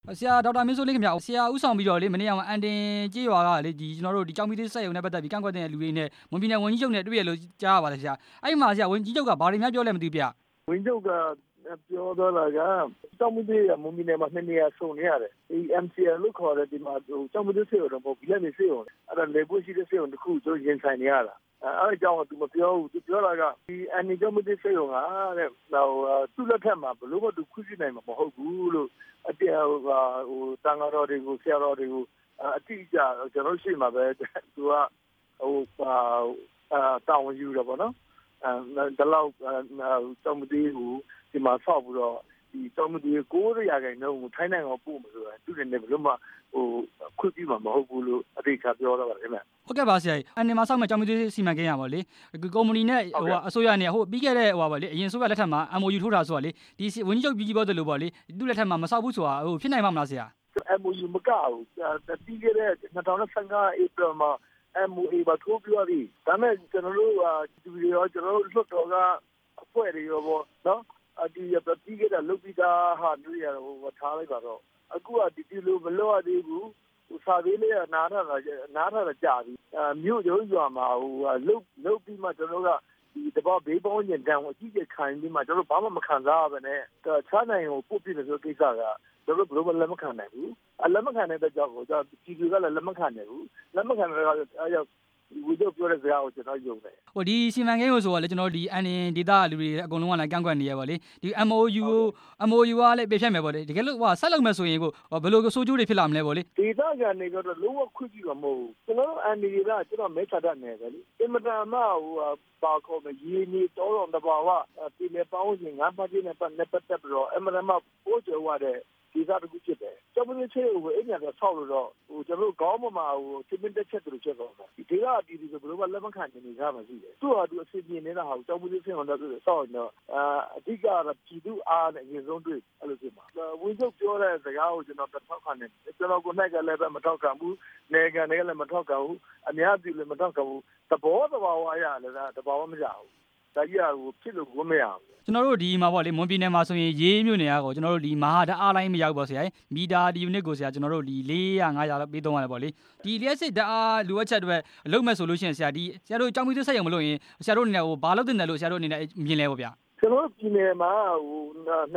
ဆရာဒေါက်တာမင်းစိုးလင်းခင်ဗျာဆရာဥဆောင်ပြီးတော့လေမနေ့ကအန်တင်ကြေးရွာကလေဒီကျွန်တော်တို့ဒီကြောင်မီသေးစက်ရုံနဲ့ပတ်သက်ပြီးကန့်ကွက်တဲ့လူတွေနဲ့မွန်ပြည်နယ်ဝန်ကြီးချုပ်နဲ့တွေ့ရလို့ကြားရပါတယ်ဆရာအဲ့မှာဆရာဝန်ကြီးချုပ်ကဘာတွေများပြောလဲမသိဘူးဗျဝန်ကြီးချုပ်ကပြောတော့လာကကြောင်မီသေးမွန်ပြည်နယ်မှာ2နေရာစုံနေရတယ်ဒီ MCL လို့ခေါ်တဲ့ဒီမှာကြောင်မီသေးစက်ရုံတော့ဘီလက်နေစက်ရုံအဲ့ဒါလေပွရှိတဲ့စက်ရုံတစ်ခုကျွန်တော်ရင်ဆိုင်နေရတာအဲ့အကြောင်းကသူမပြောဘူးသူပြောတာကဒီအန်နီကြောင့်မသိစေရောကတဲ့ဟိုသူ့လက်ထက်မှာဘလို့မသူခွင့်ပြုနိုင်မှာမဟုတ်ဘူးလို့အတေဟိုတန်ဃာတော်တွေကိုဆရာတော်တွေကိုအတိအကျကျွန်တော်ရှိမှာပဲသူကဟိုတောင်းယူတော့ဗောနော်ဒီလောက်ကြောင့်မသိဘူးဒီမှာဆောက်ပြီးတော့ဒီကြောင့်မသိ900ရာခိုင်နှုန်းကိုထိုင်းနိုင်ငံကိုပို့မှာဆိုတာသူတွေနဲ့ဘလို့မှဟိုခွင့်ပြုမှာမဟုတ်ဘူးလို့အတိအကျပြောတော့ပါတယ်ခင်ဗျဟုတ်ကဲ့ပါဆရာအန်ဒီမှာဆောက်မဲ့ကြောင်မီသေးစီမံကိန်းရပါလေကုမ္ပဏီနဲ့ဟိုအစိုးရနဲ့ဟိုပြီးခဲ့တဲ့ဟိုပါလေအရင်အစိုးရလက်ထက်မှာ MOU ထိုးတာဆိုတာလေဒီဝန်ကြီးချုပ်ကြီးပြောတယ်လို့ပေါ့လေသူ့လက်ထက်မှာမဆောက်ဘူးဆိုတာဟိုဖြစ်နိုင်မှာမလားဆရာ MOU မကဘူးပြီးခဲ့တဲ့2015 April မှာ MOA ပါထိုးပြရသည်ဒါမဲ့ကျွန်တော်တို့ဒီဗီဒီယိုကျွန်တော်တို့လွှတ်တော်ကအဖွဲ့တွေရောပေါ့နော်ဒီပြီးခဲ့တဲ့လုတ်ပြီးသားဟာမျိုးရဟိုထားလိုက်ပါတော့အခုကဒီလိုမလုပ်ရသေးဘူးစာသေးလေးကနားထားတာကြာပြီမြို့ရုံးရွာမှာဟိုလုတ်ပြီးမှကျွန်တော်ကဒီတဘောဘေးပေါင်းညံတန်းကိုအကြီးကြီးခံပြီးမှကျွန်တော်ဘာမှမခံစားရဘဲနဲ့ချားနိုင်ကိုပို့ပြတယ်ဆိုကိစ္စကကျွန်တော်ဘယ်လိုလက်မခံနိုင်ဘူးလက်မခံတဲ့ကြောင့်ကိုပြည်သူကလည်းလက်မခံနိုင်ဘူးလက်မခံတဲ့အဲကြောင့်ဝီဒိုပြောတဲ့စကားကိုကျွန်တော်ယုံတယ်ဟိုဒီစီမံကိန်းကိုဆိုတော့လေကျွန်တော်ဒီအန်ဒီဒေတာလူတွေအကုန်လုံးကလည်းကန့်ကွက်နေရပါလေဒီ MOU ကလည်းပြဖြတ်မယ်ပေါ့လေတကယ်လို့ဟိုဆက်လုပ်မယ်ဆိုရင်ကိုဘယ်လိုဆိုးကျိုးတွေဖြစ်လာမလဲပေါ့လေဒေတာကနေကတော့လုံးဝခွင့်ပြုမှာမဟုတ်ဘူးကျွန်တော်အန်ဒီကကျွန်တော်မဲချတတ်နေတယ်လေအင်မတန်မှဟိုပါခေါ်မရင်းနေတော်တော်တဘာဝပြည်နယ်ပေါင်းရင်ငါးပါးချင်းနဲ့ပတ်သက်ပြီးတော့အင်မတန်မှပိုးကျော်ရတဲ့ဒီစားတစ်ခုဖြစ်တယ်။ကျွန်တော်တို့ချေကိုအဲ့ညတော့ဆောက်လို့တော့ဟိုကျွန်တော်တို့ခေါင်းပေါ်မှာဟိုချင်းမတက်ချက်တို့ချက်တော့ဒီဒေသအတီးဒီဆိုဘယ်လိုမှလက်မခံနိုင်နေကြမှာရှိတယ်။သူ့ဟာသူအစီအပြင်နေတာဟာကျွန်တော်တို့ဆင်းအောင်တော့ဆောက်ရင်တော့အဓိကပြည်သူအားနဲ့အရင်ဆုံးတွေ့အဲ့လိုဖြစ်မှာ။ဝင်းချုပ်ပြောတဲ့စကားကိုကျွန်တော်ထောက်ခံတယ်။ကျွန်တော်ကိုနိုင်ကလည်းပဲမထောက်ခံဘူး။နေကန်တွေကလည်းမထောက်ခံဘူး။အများပြည်လည်းမထောက်ခံဘူး။သဘောတဘာဝအရလည်းတဘာဝမကြဘူး။ဒါကြီးကဟိုဖြစ်လို့ကိုမရဘူးကျွန်တော်တို့ဒီမှာပေါ့လေမွန်ပြည်နယ်မှာဆိုရင်ရေးမြို့နယ်ကကျွန်တော်တို့ဒီမဟာဓာတ်အားလိုင်းမရောက်ပါဆရာမီတာဒီယူနစ်ကိုဆရာကျွန်တော်တို့ဒီ400 500လောက်ပေးသုံးရတယ်ပေါ့လေဒီလျှက်စစ်ဓာတ်အားလိုအပ်ချက်တွေအလုပ်မဲ့ဆိုလို့ရှိရင်ဆရာဒီဆရာတို့ကြောင်မီသေးဆက်ရုံမလို့ရင်ဆရာတို့အနေနဲ့ဟိုဘာလုပ်တင်တယ်လို့ဆရာတို့အနေနဲ့မြင်လဲပေါ့ဗျာကျွန်တော်ပြည်နယ်မှာဟို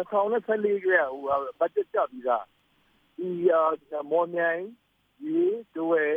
2014ကဟိုဘတ်ဂျက်ကျပြီးသားဒီမော်မြိုင်ဒီတို့ရဲ့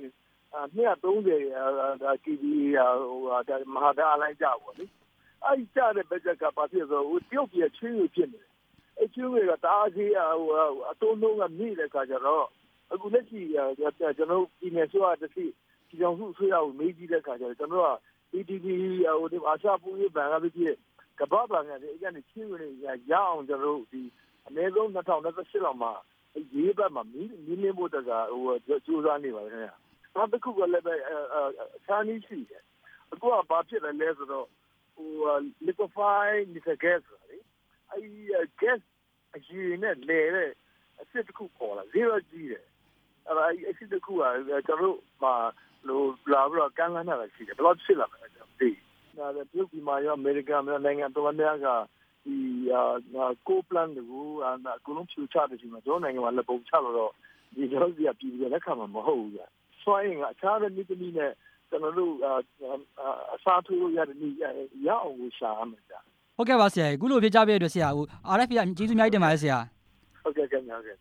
230 KV ဟိုမဟာဓာတ်အားလိုင်းကြပါလေအဲ့ကြတဲ့ဘက်ကဘာဖြစ်ဆိုဟိုတရုတ်ပြည်ချင်းရဖြစ်နေတယ်အဲ့ချင်းရကတားကြီးဟိုအတုံးလုံးကမြည်တဲ့ခါကျတော့အခုလက်ရှိကျွန်တော်ပြည်နယ်ဆိုအတစီဒီကြောင့်သူ့ဆွေးရကိုမေးကြည့်တဲ့ခါကျတော့ကျွန်တော်က PTV ဟိုဒီအာရှပူရေးဘဏ်ကဖြစ်ကဘာဘဏ်ကလည်းအဲ့ကနေချင်းရရအောင်ကျွန်တော်ဒီအနည်းဆုံး2028လောက်မှာရေးဘက်မှာမီးလင်းဖို့တကဟိုကြိုးစားနေပါတယ်ခင်ဗျာနောက်တစ်ခုကလည်းပဲအချားနည်းရှိတယ်အခုကဘာဖြစ်လဲဆိုတော့liquefied natural gas လေအဲ့ gas အရင်နဲ့လဲတဲ့အစစ်တစ်ခုပေါ်လာ zero ကြီးတယ်အဲ့ဒါအစစ်တစ်ခုကကျွန်တော်တို့မှာလိုလာပြီးတော့ကမ်းလှမ်းတာရှိတယ်ဘယ်လိုဖြစ်လာမလဲကျွန်တော်သိဒါလည်းပြုတ်ပြီးမှရောအမေရိကန်နိုင်ငံတော်များကဒီကိုပလန်ကိုအကုန်လုံးဖြူချတယ်ဒီမှာကျွန်တော်နိုင်ငံမှာလက်ပုံချလို့ဒီကျွန်တော်စီကပြည်ပြီးလက်ခံမှာမဟုတ်ဘူးကြာဆိုရင်အခြားတဲ့မိသမီးနဲ့ကျွန်တော်တို့အစားထိုးရတဲ့နေ့ရအောင်ကိုရှာရမှာကြာဟုတ်ကဲ့ပါဆရာအခုလိုဖြစ်ကြပြတဲ့အတွက်ဆရာဟို RFP ကကျေးဇူးအများကြီးတင်ပါတယ်ဆရာဟုတ်ကဲ့ခင်ဗျာ